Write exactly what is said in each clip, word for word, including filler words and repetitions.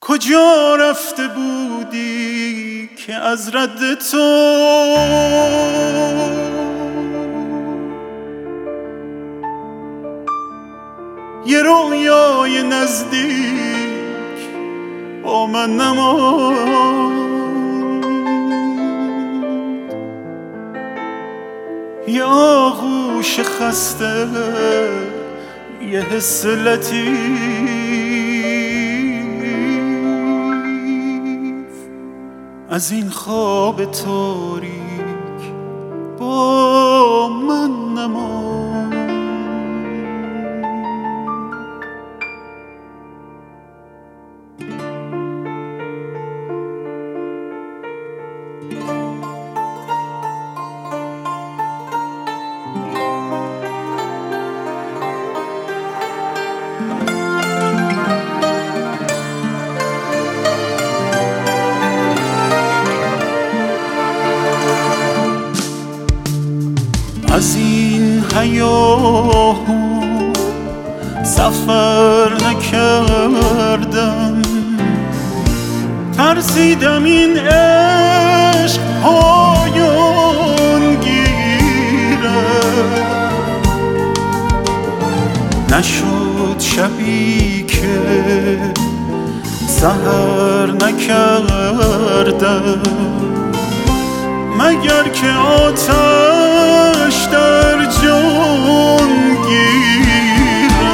کجا رفته بودی که از رد تو یه رویای نزدیک با من نماند، یه آغوش خسته، یه حس لطیف از این خواب تاریک با من نماند. از این هیاهو سفر نکردم، ترسیدم این عشق پایان گیره، نشد شبی که سحر نکردم مگر که آتش در جان گیره.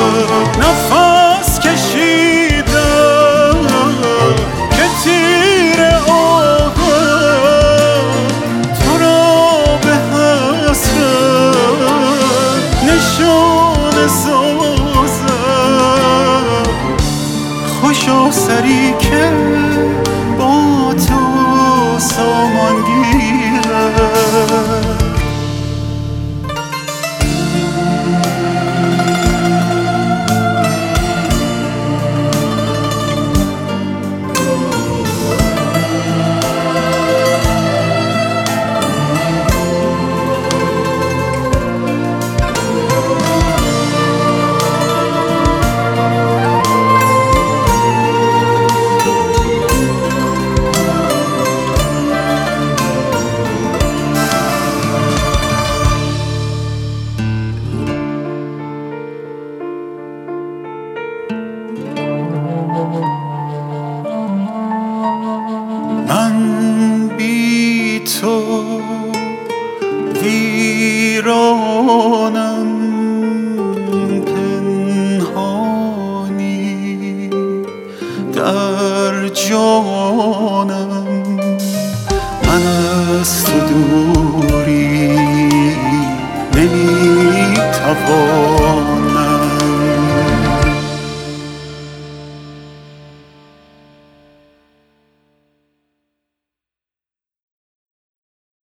نفس کشیدم که تیر آهم تو را به حسرت نشانه سازم، خوشا سری که با تو سامان گیره. من بی تو ویرانم، پنهانی در جانم، من از تو دور